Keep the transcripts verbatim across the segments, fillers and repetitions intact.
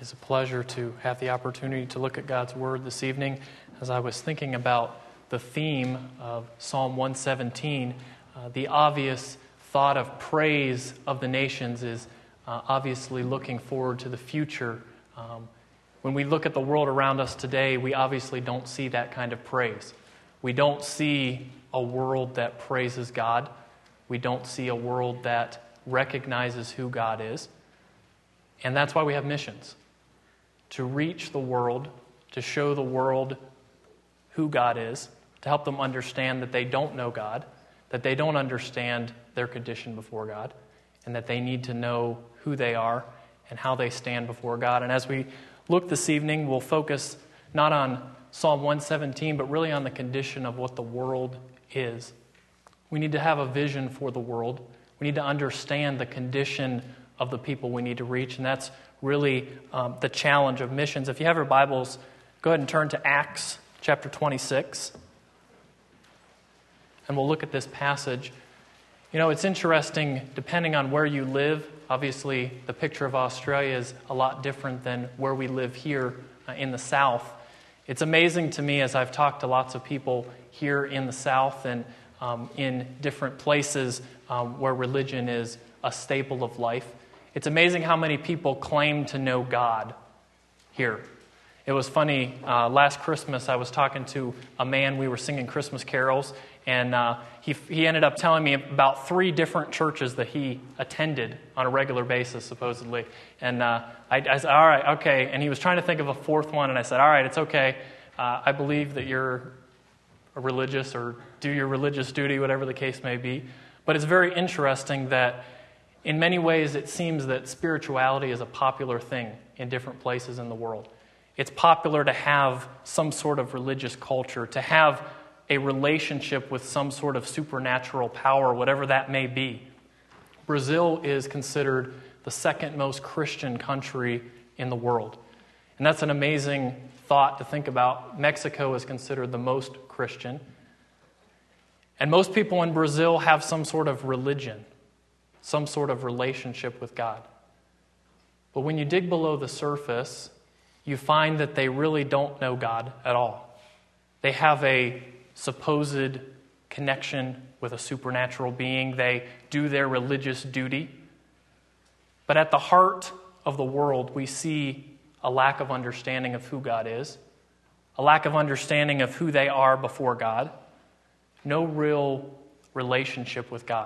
It is a pleasure to have the opportunity to look at God's Word this evening. As I was thinking about the theme of Psalm one seventeen, uh, the obvious thought of praise of the nations is uh, obviously looking forward to the future. Um, when we look at the world around us today, we obviously don't see that kind of praise. We don't see a world that praises God. We don't see a world that recognizes who God is. And that's why we have missions. To reach the world, to show the world who God is, to help them understand that they don't know God, that they don't understand their condition before God, and that they need to know who they are and how they stand before God. And as we look this evening, we'll focus not on Psalm one seventeen, but really on the condition of what the world is. We need to have a vision for the world. We need to understand the condition of the people we need to reach, and that's really um, the challenge of missions. If you have your Bibles, go ahead and turn to Acts chapter twenty-six, and we'll look at this passage. You know, it's interesting, depending on where you live. Obviously, the picture of Australia is a lot different than where we live here uh, in the South. It's amazing to me, as I've talked to lots of people here in the South and um, in different places um, where religion is a staple of life. It's amazing how many people claim to know God here. It was funny, uh, last Christmas I was talking to a man, we were singing Christmas carols, and uh, he he ended up telling me about three different churches that he attended on a regular basis, supposedly. And uh, I, I said, all right, okay. And he was trying to think of a fourth one, and I said, all right, it's okay. Uh, I believe that you're a religious or do your religious duty, whatever the case may be. But it's very interesting that in many ways, it seems that spirituality is a popular thing in different places in the world. It's popular to have some sort of religious culture, to have a relationship with some sort of supernatural power, whatever that may be. Brazil is considered the second most Christian country in the world. And that's an amazing thought to think about. Mexico is considered the most Christian. And most people in Brazil have some sort of religion, some sort of relationship with God. But when you dig below the surface, you find that they really don't know God at all. They have a supposed connection with a supernatural being. They do their religious duty. But at the heart of the world, we see a lack of understanding of who God is, a lack of understanding of who they are before God, no real relationship with God.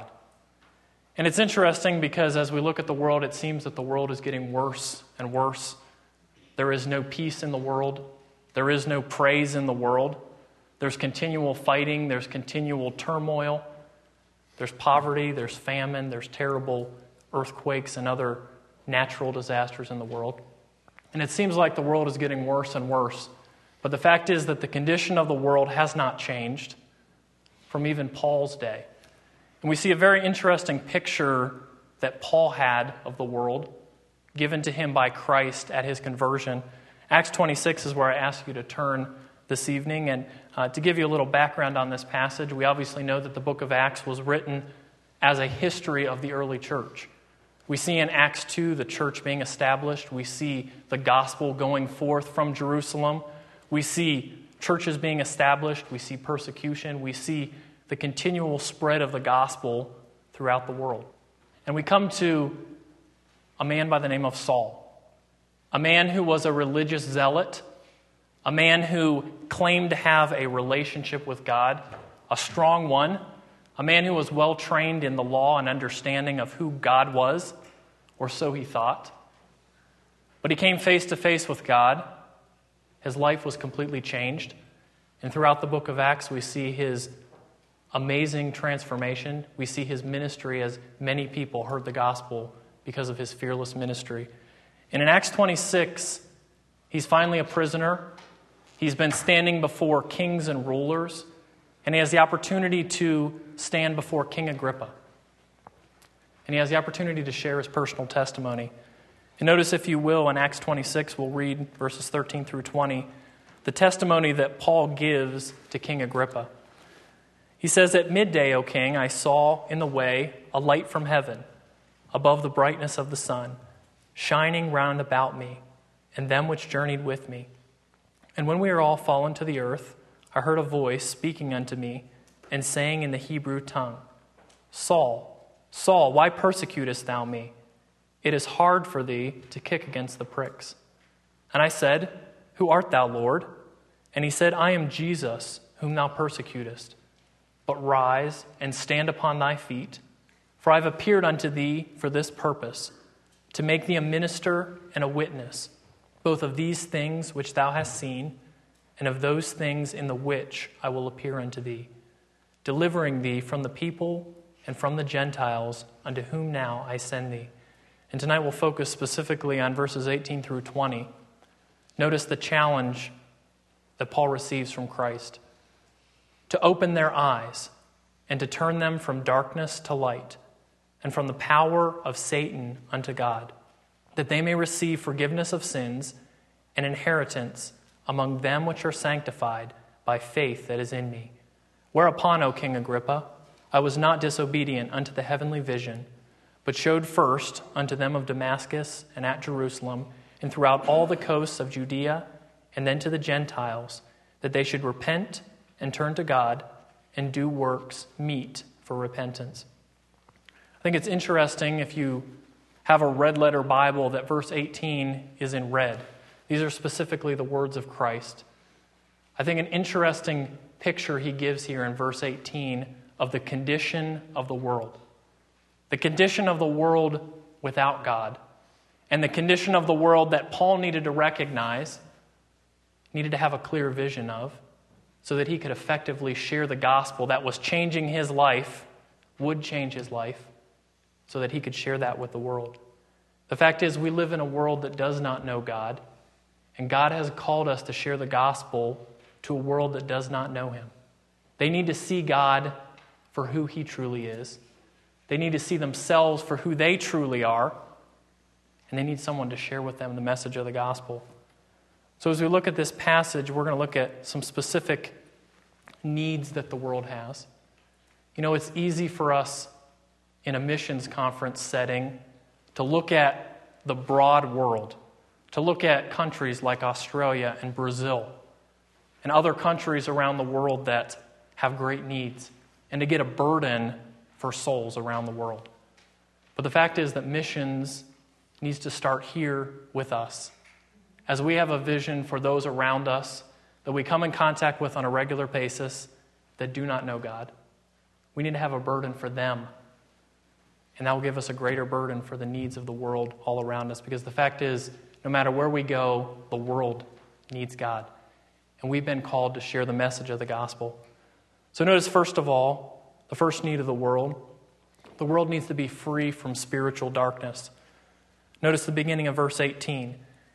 And it's interesting because as we look at the world, it seems that the world is getting worse and worse. There is no peace in the world. There is no praise in the world. There's continual fighting. There's continual turmoil. There's poverty. There's famine. There's terrible earthquakes and other natural disasters in the world. And it seems like the world is getting worse and worse. But the fact is that the condition of the world has not changed from even Paul's day. And we see a very interesting picture that Paul had of the world given to him by Christ at his conversion. Acts twenty-six is where I ask you to turn this evening. And uh, to give you a little background on this passage, we obviously know that the book of Acts was written as a history of the early church. We see in Acts two the church being established. We see the gospel going forth from Jerusalem. We see churches being established. We see persecution. We see the continual spread of the gospel throughout the world. And we come to a man by the name of Saul, a man who was a religious zealot, a man who claimed to have a relationship with God, a strong one, a man who was well trained in the law and understanding of who God was, or so he thought. But he came face to face with God. His life was completely changed. And throughout the book of Acts, we see his amazing transformation. We see his ministry as many people heard the gospel because of his fearless ministry. And in Acts twenty-six, he's finally a prisoner. He's been standing before kings and rulers, and he has the opportunity to stand before King Agrippa. And he has the opportunity to share his personal testimony. And notice, if you will, in Acts twenty-six, we'll read verses thirteen through twenty, the testimony that Paul gives to King Agrippa. He says, "At midday, O king, I saw in the way a light from heaven, above the brightness of the sun, shining round about me, and them which journeyed with me. And when we are all fallen to the earth, I heard a voice speaking unto me, and saying in the Hebrew tongue, Saul, Saul, why persecutest thou me? It is hard for thee to kick against the pricks. And I said, Who art thou, Lord? And he said, I am Jesus, whom thou persecutest. But rise and stand upon thy feet, for I have appeared unto thee for this purpose, to make thee a minister and a witness, both of these things which thou hast seen, and of those things in the which I will appear unto thee, delivering thee from the people and from the Gentiles, unto whom now I send thee. And tonight we'll focus specifically on verses eighteen through twenty. Notice the challenge that Paul receives from Christ: to open their eyes and to turn them from darkness to light, and from the power of Satan unto God, that they may receive forgiveness of sins and inheritance among them which are sanctified by faith that is in me. Whereupon, O King Agrippa, I was not disobedient unto the heavenly vision, but showed first unto them of Damascus and at Jerusalem and throughout all the coasts of Judea, and then to the Gentiles, that they should repent and turn to God and do works meet for repentance. I think it's interesting, if you have a red letter Bible, that verse eighteen is in red. These are specifically the words of Christ. I think an interesting picture he gives here in verse eighteen of the condition of the world. The condition of the world without God, and the condition of the world that Paul needed to recognize, needed to have a clear vision of, so that he could effectively share the gospel that was changing his life, would change his life, so that he could share that with the world. The fact is, we live in a world that does not know God, and God has called us to share the gospel to a world that does not know him. They need to see God for who he truly is. They need to see themselves for who they truly are, and they need someone to share with them the message of the gospel. So as we look at this passage, we're going to look at some specific needs that the world has. You know, it's easy for us in a missions conference setting to look at the broad world, to look at countries like Australia and Brazil and other countries around the world that have great needs, and to get a burden for souls around the world. But the fact is that missions needs to start here with us. As we have a vision for those around us that we come in contact with on a regular basis that do not know God, we need to have a burden for them. And that will give us a greater burden for the needs of the world all around us. Because the fact is, no matter where we go, the world needs God. And we've been called to share the message of the gospel. So notice, first of all, the first need of the world. The world needs to be free from spiritual darkness. Notice the beginning of verse eighteen.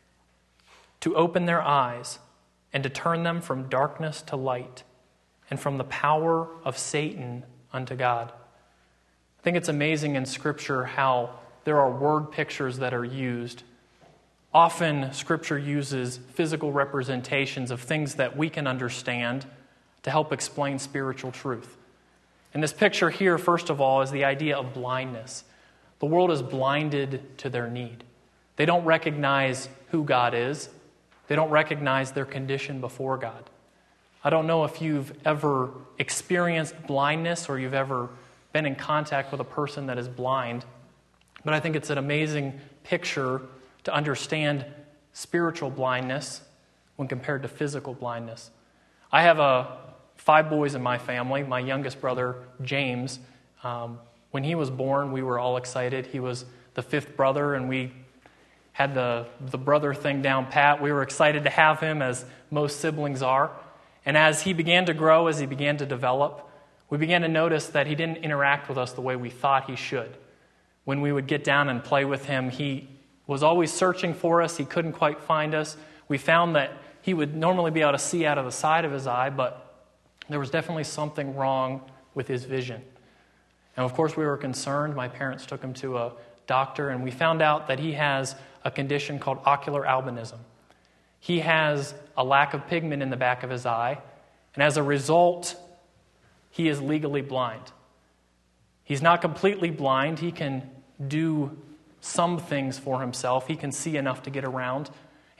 To open their eyes and to turn them from darkness to light, and from the power of Satan unto God. I think it's amazing in Scripture how there are word pictures that are used. Often, Scripture uses physical representations of things that we can understand to help explain spiritual truth. And this picture here, first of all, is the idea of blindness. The world is blinded to their need. They don't recognize who God is. They don't recognize their condition before God. I don't know if you've ever experienced blindness or you've ever been in contact with a person that is blind, but I think it's an amazing picture to understand spiritual blindness when compared to physical blindness. I have a five boys in my family. My youngest brother, James, um, when he was born, we were all excited. He was the fifth brother, and we had the, the brother thing down pat. We were excited to have him, as most siblings are. And as he began to grow, as he began to develop, we began to notice that he didn't interact with us the way we thought he should. When we would get down and play with him, he was always searching for us. He couldn't quite find us. We found that he would normally be able to see out of the side of his eye, but there was definitely something wrong with his vision. And of course, we were concerned. My parents took him to a doctor, and we found out that he has a condition called ocular albinism. He has a lack of pigment in the back of his eye, and as a result, he is legally blind. He's not completely blind. He can do some things for himself. He can see enough to get around.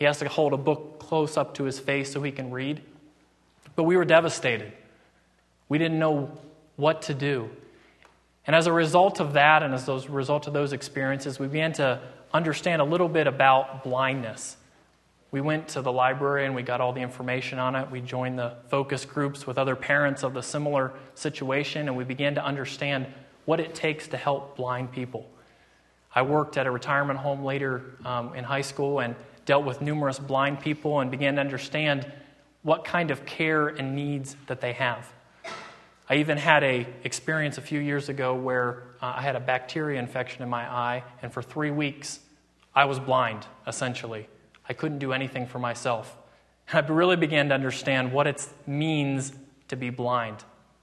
He has to hold a book close up to his face so he can read. But we were devastated. We didn't know what to do. And as a result of that, and as a result of those experiences, we began to understand a little bit about blindness. We went to the library and we got all the information on it. We joined the focus groups with other parents of the similar situation, and we began to understand what it takes to help blind people. I worked at a retirement home later um, in high school and dealt with numerous blind people and began to understand what kind of care and needs that they have. I even had a experience a few years ago where uh, I had a bacteria infection in my eye, and for three weeks I was blind, essentially. I couldn't do anything for myself. And I really began to understand what it means to be blind.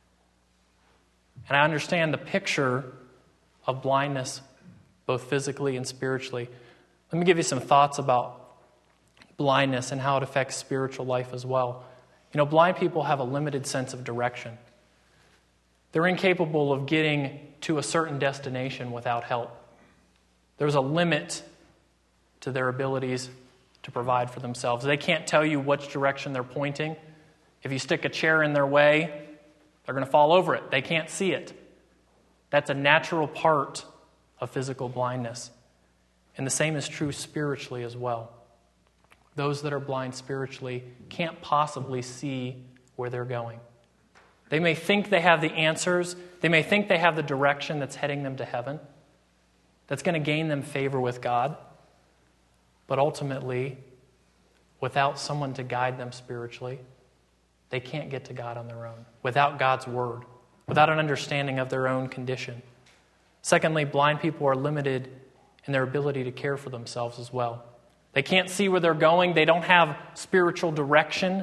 And I understand the picture of blindness, both physically and spiritually. Let me give you some thoughts about blindness and how it affects spiritual life as well. You know, blind people have a limited sense of direction. They're incapable of getting to a certain destination without help. There's a limit to their abilities to provide for themselves. They can't tell you which direction they're pointing. If you stick a chair in their way, they're going to fall over it. They can't see it. That's a natural part of physical blindness. And the same is true spiritually as well. Those that are blind spiritually can't possibly see where they're going. They may think they have the answers. They may think they have the direction that's heading them to heaven, that's going to gain them favor with God. But ultimately, without someone to guide them spiritually, they can't get to God on their own. Without God's word, without an understanding of their own condition. Secondly, blind people are limited in their ability to care for themselves as well. They can't see where they're going. They don't have spiritual direction.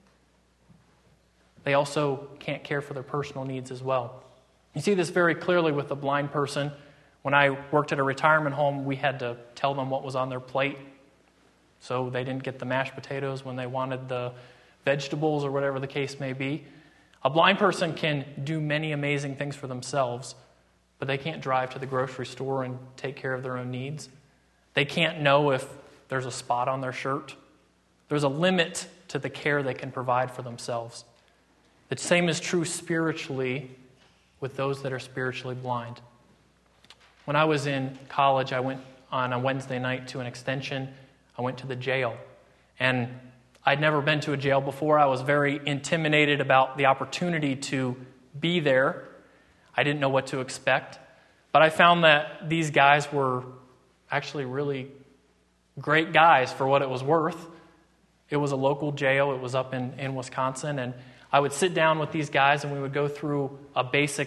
They also can't care for their personal needs as well. You see this very clearly with the blind person. When I worked at a retirement home, we had to tell them what was on their plate. So they didn't get the mashed potatoes when they wanted the vegetables or whatever the case may be. A blind person can do many amazing things for themselves, but they can't drive to the grocery store and take care of their own needs. They can't know if there's a spot on their shirt. There's a limit to the care they can provide for themselves. The same is true spiritually with those that are spiritually blind. When I was in college, I went on a Wednesday night to an extension. I went to the jail. And I'd never been to a jail before. I was very intimidated about the opportunity to be there. I didn't know what to expect. But I found that these guys were actually really great guys for what it was worth. It was a local jail. It was up in, in Wisconsin. And I would sit down with these guys and we would go through a basic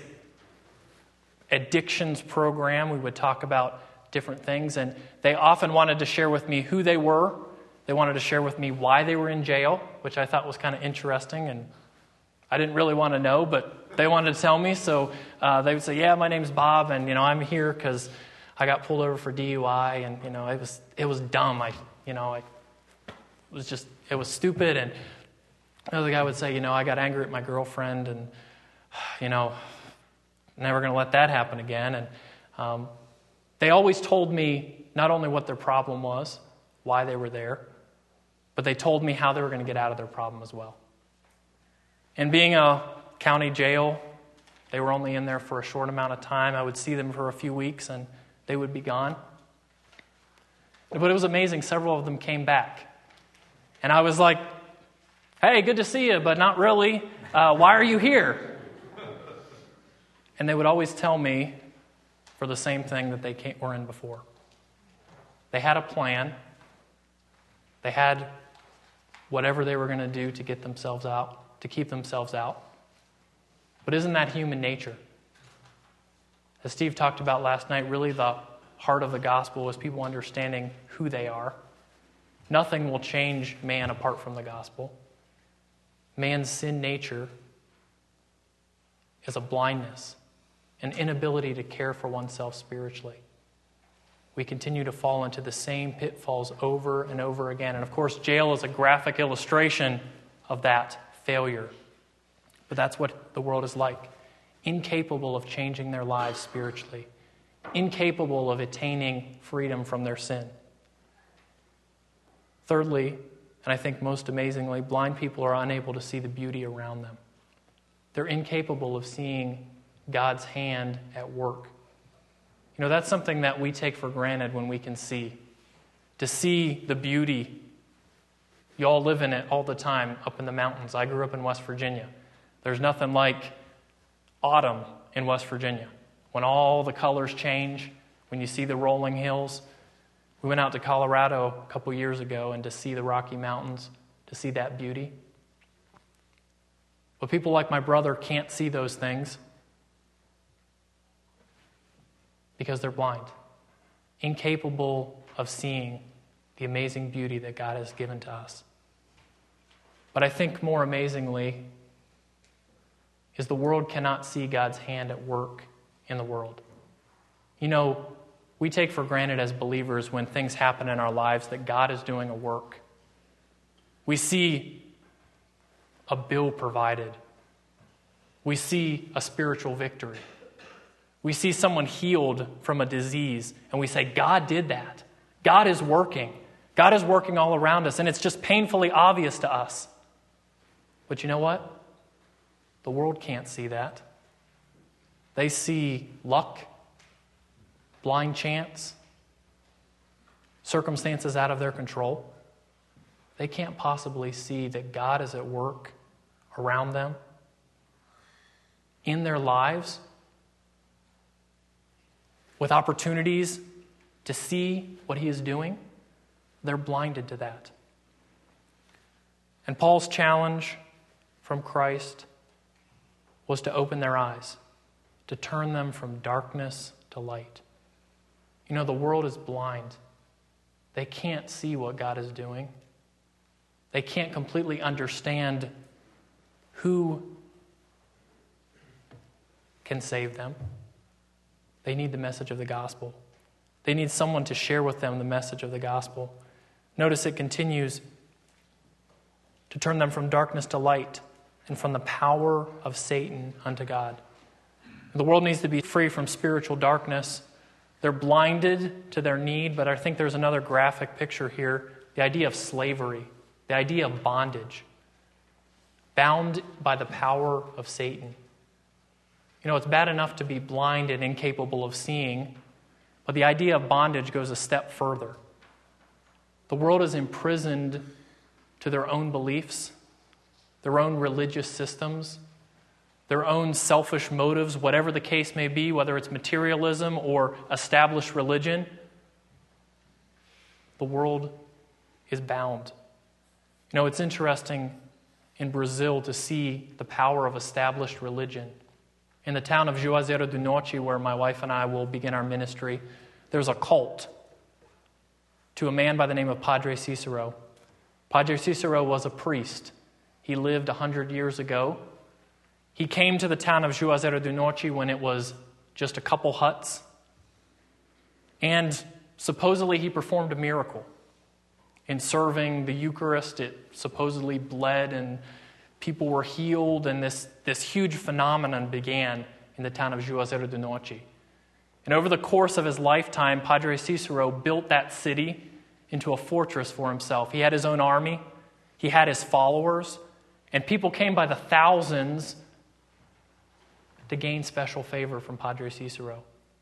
addictions program. We would talk about different things. And they often wanted to share with me who they were. They wanted to share with me why they were in jail, which I thought was kind of interesting. And I didn't really want to know, but they wanted to tell me. So uh, they would say, yeah, my name's Bob, and you know, I'm here because I got pulled over for D U I, and you know, it was it was dumb. I you know, I it was just it was stupid. And another guy would say, you know, I got angry at my girlfriend, and you know, never going to let that happen again. And um, they always told me not only what their problem was, why they were there, but they told me how they were going to get out of their problem as well. And being a county jail, they were only in there for a short amount of time. I would see them for a few weeks and they would be gone. But it was amazing. Several of them came back. And I was like, hey, good to see you, but not really. Uh, why are you here? And they would always tell me for the same thing that they came, were in before. They had a plan. They had whatever they were going to do to get themselves out, to keep themselves out. But isn't that human nature? As Steve talked about last night, really the heart of the gospel is people understanding who they are. Nothing will change man apart from the gospel. Man's sin nature is a blindness, an inability to care for oneself spiritually. We continue to fall into the same pitfalls over and over again. And of course, jail is a graphic illustration of that failure. But that's what the world is like. Incapable of changing their lives spiritually. Incapable of attaining freedom from their sin. Thirdly, and I think most amazingly, blind people are unable to see the beauty around them. They're incapable of seeing God's hand at work. You know, that's something that we take for granted when we can see. To see the beauty. You all live in it all the time up in the mountains. I grew up in West Virginia. There's nothing like autumn in West Virginia. When all the colors change, when you see the rolling hills. We went out to Colorado a couple years ago and to see the Rocky Mountains, to see that beauty. But people like my brother can't see those things because they're blind, incapable of seeing the amazing beauty that God has given to us. But I think more amazingly is the world cannot see God's hand at work in the world. You know, we take for granted as believers when things happen in our lives that God is doing a work. We see a bill provided. We see a spiritual victory. We see someone healed from a disease, and we say, God did that. God is working. God is working all around us, and it's just painfully obvious to us. But you know what? The world can't see that. They see luck, blind chance, circumstances out of their control. They can't possibly see that God is at work around them, in their lives, with opportunities to see what he is doing. They're blinded to that. And Paul's challenge from Christ was to open their eyes, to turn them from darkness to light. You know, the world is blind. They can't see what God is doing. They can't completely understand who can save them. They need the message of the gospel. They need someone to share with them the message of the gospel. Notice it continues to turn them from darkness to light and from the power of Satan unto God. The world needs to be free from spiritual darkness. They're blinded to their need, but I think there's another graphic picture here, the idea of slavery, the idea of bondage, bound by the power of Satan. You know, it's bad enough to be blind and incapable of seeing, but the idea of bondage goes a step further. The world is imprisoned to their own beliefs, their own religious systems, their own selfish motives, whatever the case may be, whether it's materialism or established religion. The world is bound. You know, it's interesting in Brazil to see the power of established religion. In the town of Juazeiro do Norte, where my wife and I will begin our ministry, there's a cult to a man by the name of Padre Cicero. Padre Cicero was a priest. He lived one hundred years ago. He came to the town of Juazeiro do Norte when it was just a couple huts. And supposedly he performed a miracle. In serving the Eucharist, it supposedly bled and people were healed, and this, this huge phenomenon began in the town of Juazeiro do Norte. And over the course of his lifetime, Padre Cicero built that city into a fortress for himself. He had his own army, he had his followers, and people came by the thousands to gain special favor from Padre Cicero.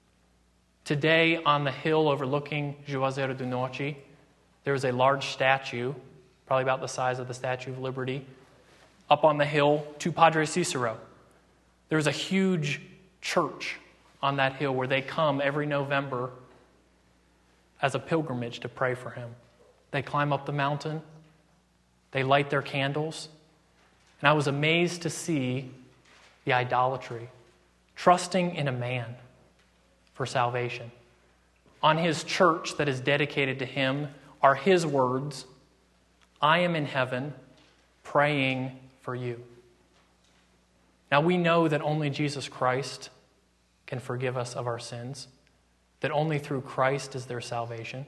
Today, on the hill overlooking Juazeiro do Norte, there is a large statue, probably about the size of the Statue of Liberty, up on the hill to Padre Cicero. There's a huge church on that hill where they come every November as a pilgrimage to pray for him. They climb up the mountain. They light their candles. And I was amazed to see the idolatry, trusting in a man for salvation. On his church that is dedicated to him are his words, I am in heaven praying for you. Now we know that only Jesus Christ can forgive us of our sins, that only through Christ is there salvation.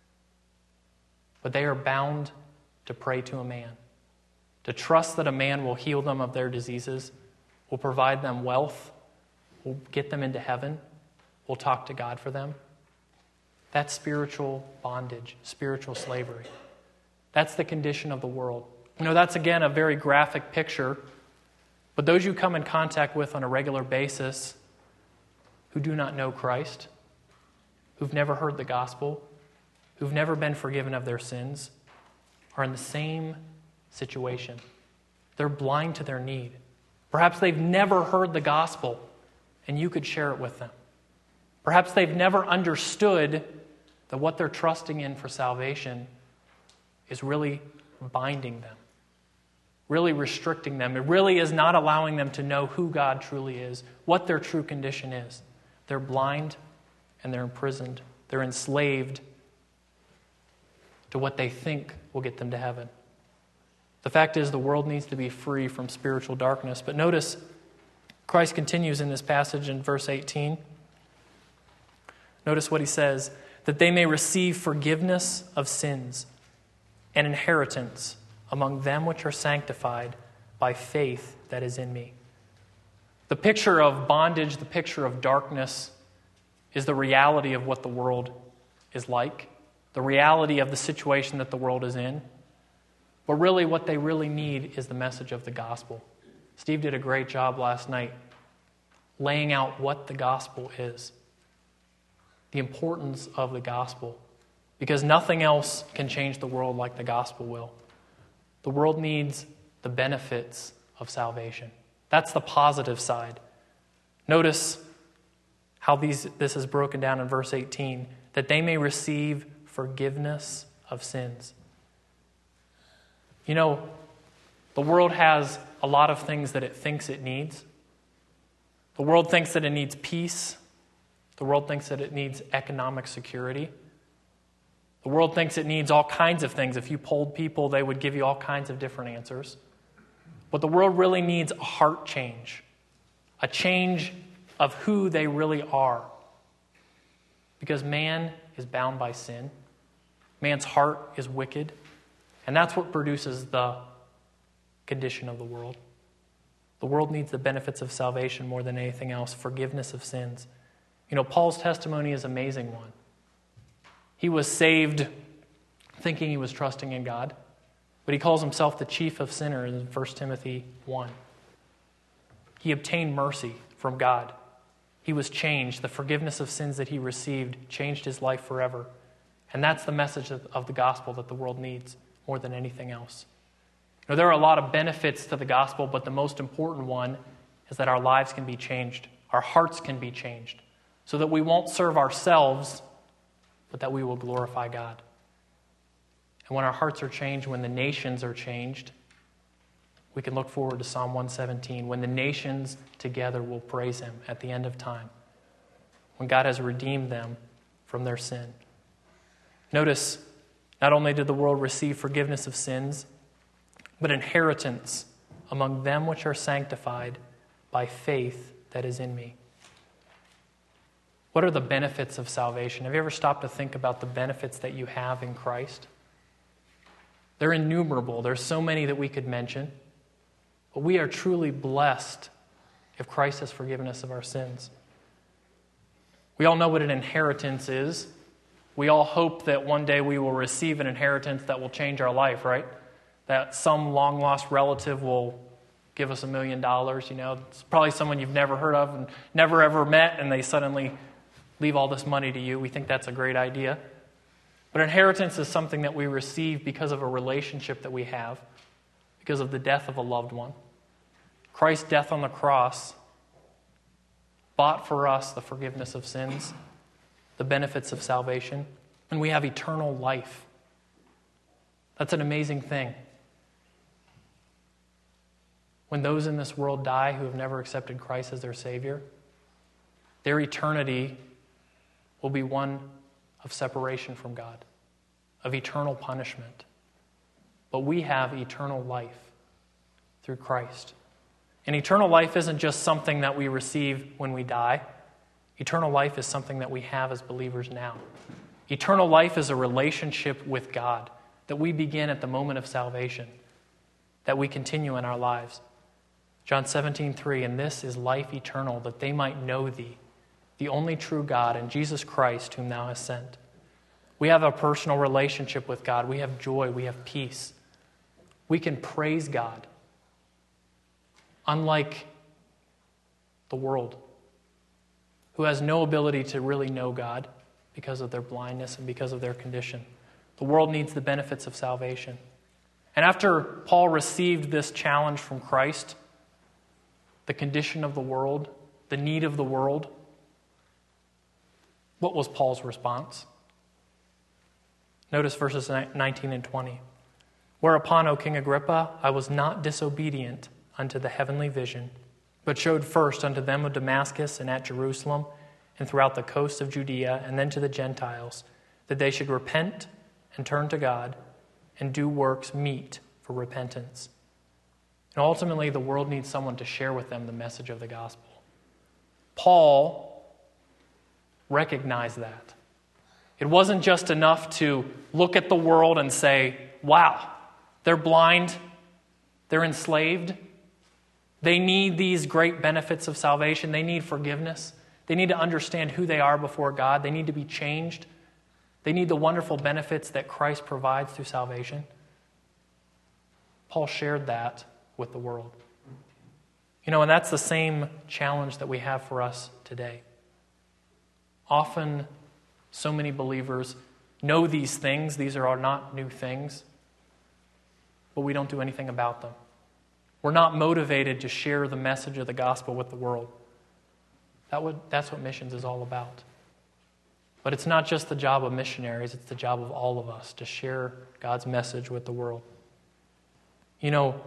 But they are bound to pray to a man, to trust that a man will heal them of their diseases, will provide them wealth, will get them into heaven, will talk to God for them. That's spiritual bondage, spiritual slavery. That's the condition of the world. You know, that's again a very graphic picture, but those you come in contact with on a regular basis who do not know Christ, who've never heard the gospel, who've never been forgiven of their sins, are in the same situation. They're blind to their need. Perhaps they've never heard the gospel, and you could share it with them. Perhaps they've never understood that what they're trusting in for salvation is really binding them, really restricting them. It really is not allowing them to know who God truly is, what their true condition is. They're blind and they're imprisoned. They're enslaved to what they think will get them to heaven. The fact is, the world needs to be free from spiritual darkness. But notice, Christ continues in this passage in verse eighteen. Notice what he says, that they may receive forgiveness of sins and inheritance among them which are sanctified by faith that is in me. The picture of bondage, the picture of darkness, is the reality of what the world is like, the reality of the situation that the world is in. But really, what they really need is the message of the gospel. Steve did a great job last night laying out what the gospel is, the importance of the gospel, because nothing else can change the world like the gospel will. The world needs the benefits of salvation. That's the positive side. Notice how these, this is broken down in verse eighteen, that they may receive forgiveness of sins. You know, the world has a lot of things that it thinks it needs. The world thinks that it needs peace. The world thinks that it needs economic security. The world thinks it needs all kinds of things. If you polled people, they would give you all kinds of different answers. But the world really needs a heart change, a change of who they really are. Because man is bound by sin. Man's heart is wicked. And that's what produces the condition of the world. The world needs the benefits of salvation more than anything else, forgiveness of sins. You know, Paul's testimony is an amazing one. He was saved thinking he was trusting in God, but he calls himself the chief of sinners in First Timothy one. He obtained mercy from God. He was changed. The forgiveness of sins that he received changed his life forever. And that's the message of the gospel that the world needs more than anything else. You know, there are a lot of benefits to the gospel, but the most important one is that our lives can be changed. Our hearts can be changed so that we won't serve ourselves, but that we will glorify God. And when our hearts are changed, when the nations are changed, we can look forward to Psalm one seventeen, when the nations together will praise him at the end of time, when God has redeemed them from their sin. Notice, not only did the world receive forgiveness of sins, but inheritance among them which are sanctified by faith that is in me. What are the benefits of salvation? Have you ever stopped to think about the benefits that you have in Christ? They're innumerable. There's so many that we could mention. But we are truly blessed if Christ has forgiven us of our sins. We all know what an inheritance is. We all hope that one day we will receive an inheritance that will change our life, right? That some long-lost relative will give us a million dollars. You know, it's probably someone you've never heard of and never ever met, and they suddenly leave all this money to you. We think that's a great idea. But inheritance is something that we receive because of a relationship that we have, because of the death of a loved one. Christ's death on the cross bought for us the forgiveness of sins, the benefits of salvation, and we have eternal life. That's an amazing thing. When those in this world die who have never accepted Christ as their Savior, their eternity will be one of separation from God, of eternal punishment. But we have eternal life through Christ. And eternal life isn't just something that we receive when we die. Eternal life is something that we have as believers now. Eternal life is a relationship with God that we begin at the moment of salvation, that we continue in our lives. John seventeen three, and this is life eternal, that they might know thee, the only true God, and Jesus Christ, whom thou hast sent. We have a personal relationship with God. We have joy. We have peace. We can praise God. Unlike the world, who has no ability to really know God because of their blindness and because of their condition. The world needs the benefits of salvation. And after Paul received this challenge from Christ, the condition of the world, the need of the world, what was Paul's response? Notice verses nineteen and twenty. Whereupon, O King Agrippa, I was not disobedient unto the heavenly vision, but showed first unto them of Damascus and at Jerusalem and throughout the coasts of Judea and then to the Gentiles, that they should repent and turn to God and do works meet for repentance. And ultimately, the world needs someone to share with them the message of the gospel. Paul recognized that. It wasn't just enough to look at the world and say, wow, they're blind, they're enslaved, they need these great benefits of salvation, they need forgiveness, they need to understand who they are before God, they need to be changed, they need the wonderful benefits that Christ provides through salvation. Paul shared that with the world. You know, and that's the same challenge that we have for us today. Often, so many believers know these things. These are not new things. But we don't do anything about them. We're not motivated to share the message of the gospel with the world. That would, that's what missions is all about. But it's not just the job of missionaries. It's the job of all of us to share God's message with the world. You know,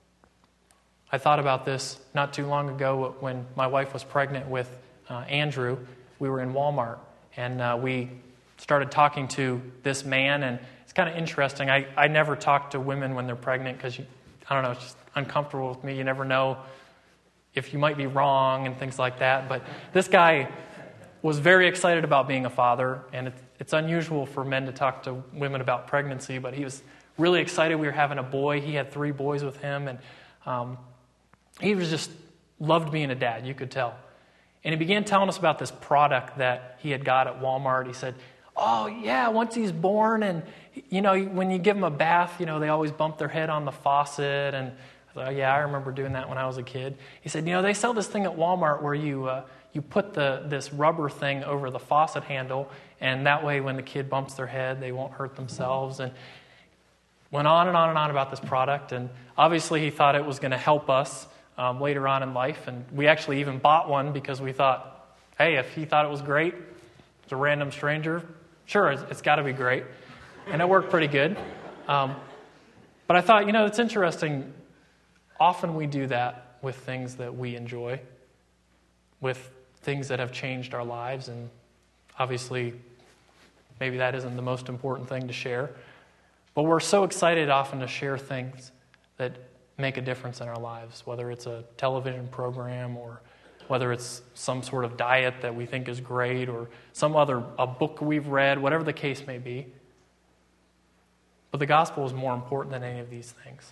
I thought about this not too long ago when my wife was pregnant with uh, Andrew. We were in Walmart, and uh, we started talking to this man, and it's kind of interesting. I, I never talk to women when they're pregnant because, I don't know, it's just uncomfortable with me. You never know if you might be wrong and things like that. But this guy was very excited about being a father, and it's, it's unusual for men to talk to women about pregnancy, but he was really excited we were having a boy. He had three boys with him, and um, he was just loved being a dad, you could tell. And he began telling us about this product that he had got at Walmart. He said, oh, yeah, once he's born, and, you know, when you give him a bath, you know, they always bump their head on the faucet. And I thought, oh, yeah, I remember doing that when I was a kid. He said, you know, they sell this thing at Walmart where you uh, you put the this rubber thing over the faucet handle, and that way when the kid bumps their head, they won't hurt themselves. And went on and on and on about this product. And obviously he thought it was going to help us um, later on in life. And we actually even bought one because we thought, hey, if he thought it was great, it's a random stranger, sure, it's, it's got to be great. And it worked pretty good. Um, but I thought, you know, it's interesting. Often we do that with things that we enjoy, with things that have changed our lives. And obviously, maybe that isn't the most important thing to share. But we're so excited often to share things that make a difference in our lives, whether it's a television program or whether it's some sort of diet that we think is great or some other a book we've read, whatever the case may be. But the gospel is more important than any of these things.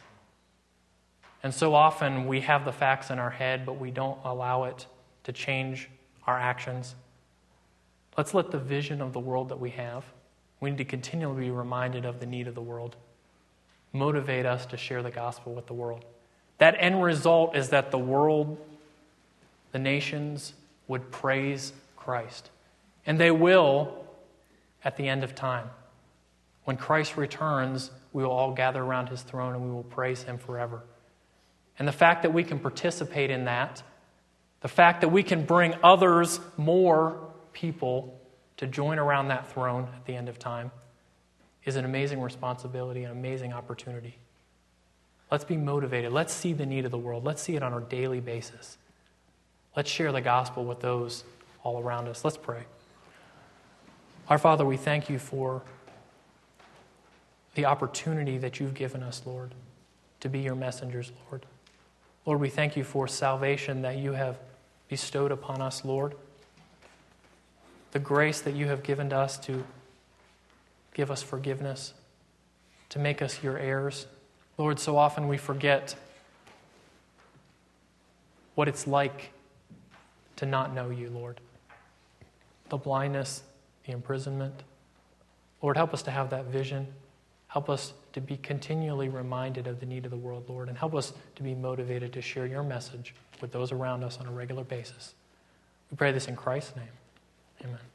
And so often we have the facts in our head, but we don't allow it to change our actions. Let's let the vision of the world that we have, we need to continually be reminded of the need of the world, motivate us to share the gospel with the world. That end result is that the world, the nations, would praise Christ. And they will at the end of time. When Christ returns, we will all gather around his throne and we will praise him forever. And the fact that we can participate in that, the fact that we can bring others, more people, to join around that throne at the end of time is an amazing responsibility, an amazing opportunity. Let's be motivated. Let's see the need of the world. Let's see it on a daily basis. Let's share the gospel with those all around us. Let's pray. Our Father, we thank you for the opportunity that you've given us, Lord, to be your messengers, Lord. Lord, we thank you for salvation that you have bestowed upon us, Lord. The grace that you have given to us to give us forgiveness, to make us your heirs. Lord, so often we forget what it's like to not know you, Lord. The blindness, the imprisonment, Lord, help us to have that vision. Help us to be continually reminded of the need of the world, Lord, and help us to be motivated to share your message with those around us on a regular basis. We pray this in Christ's name. Amen.